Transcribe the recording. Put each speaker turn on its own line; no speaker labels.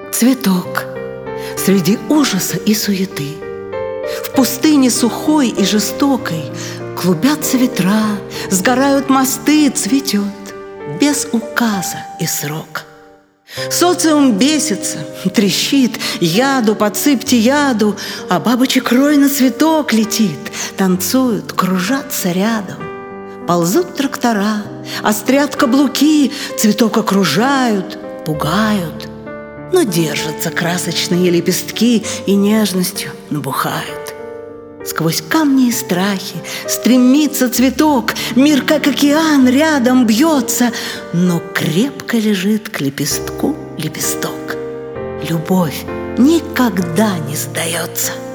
Цветок среди ужаса и суеты, в пустыне сухой и жестокой клубятся ветра, сгорают мосты, цветет без указа и срока. Социум бесится, трещит: яду подсыпьте, яду. А бабочек рой на цветок летит, танцуют, кружатся рядом. Ползут трактора, острят каблуки, цветок окружают, пугают. Но держатся красочные лепестки и нежностью набухают. Сквозь камни и страхи стремится цветок, мир, как океан, рядом бьется, но крепко лежит к лепестку лепесток. Любовь никогда не сдается.